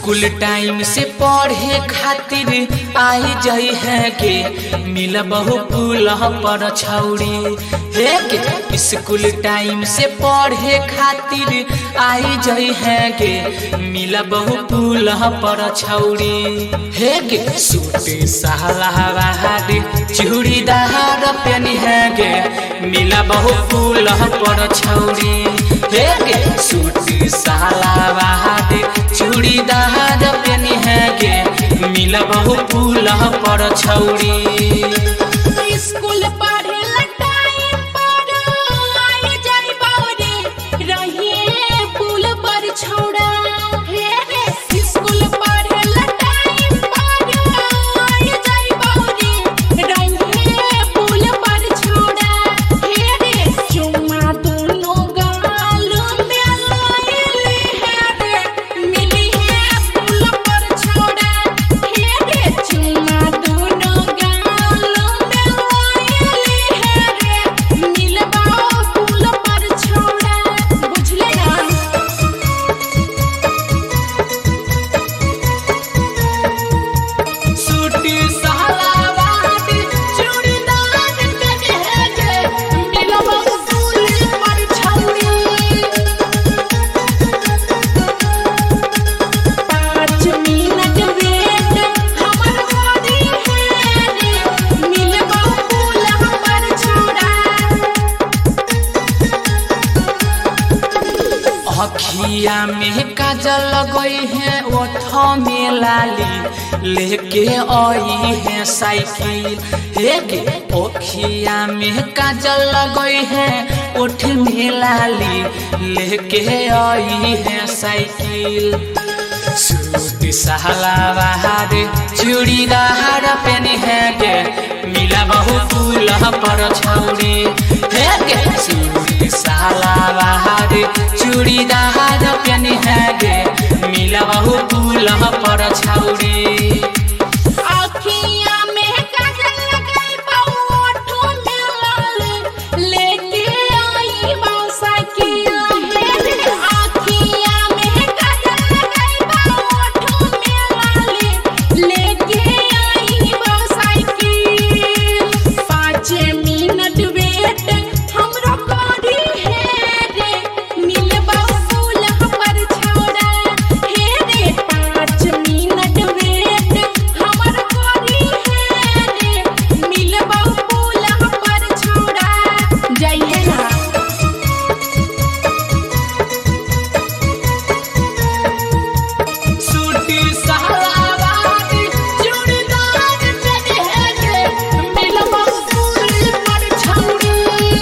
School time से पढ़े खातिर आई जाई है के मिल बहु पुल पर छौड़ी हे के स्कूल टाइम से पढ़े खातिर आई जाई है के मिल बहु पुल पर छौड़ी हे के सूट सलवार चूड़ीदार पहनी है के मिल बहु पुल पर छौड़ी हे के सूट सलवार चूड़ीदार पहनी है के मिल बहु पुल पर छौड़ी। स्कूल पढ़े टाइम पर आई जाई बावरे रहिए पुल पर छौड़ा हे रे स्कूल पढ़े टाइम पर आई जाई बावरे रहिए पुल पर छौड़ा हे रे चुम्मा दोनों गाल में लाइले है रे मिली है पुल पर छौड़ा हे रे चुम्मा दोनों गाल में लाइले है रे मिलबा पुल पर छौड़ा बुझले ना। सूटी सलवार चूड़ीदार पहनी है के मिल बहु पुल पर छौड़ी। 5 मिनट वेट हमर होरी है रे मिलबा पुल पर छौड़ा। अखिया में काजल लगई है ओठ में लाली लेके आई है साइकिल हे के अखिया में काजल लगई है ओठ में लाली लेके आई है साइकिल। सूट सलवार चूड़ीदार पहनी है के मिला बहु पुल पर छौड़ी हे के सूट सलवार चूड़ीदार पहनी है के मिला बहु पुल पर छौड़ी। आँखिया में काजल लगाई बाऊ ओठों में लाल लेके आई बाऊ साइकिल हे रे आँखिया में काजल लगाई बाऊ ओठों में लाल लेके आई बाऊ साइकिल। 5 मिनट वेट हमरो करी है रे मिलबा पुल पर छौड़ा हे रे 5 मिनट वेट हमर करी है रे मिलबा पुल पर छौड़ा जाइए ना। सूटी सलवार चूड़ीदार पहनी है के मिला बहु पुल पर छौड़ी।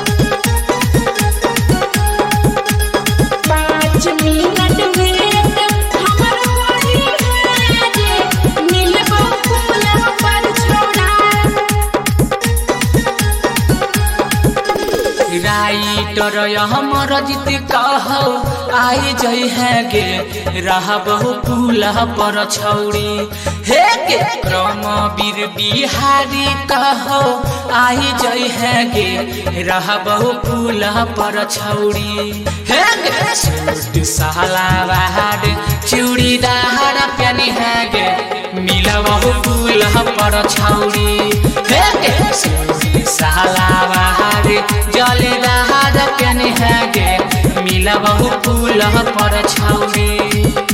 5 मिनट वेट हमर करी है रे मिलबा पुल पर छौड़ा। राइटर हमर जीत कहो आई जई है गे रह बहु पुल पर छौड़ी हे के क्रमवीर बिहारी कहो आई जई है गे रह बहु पुल पर छौड़ी हे के सूट सलवार चूड़ीदार पहनी है गे मिला बहु पुल पर छौड़ी हे के सूट सलवार जलदार पहनी है गे मिला बहु पुल पर छौड़ी।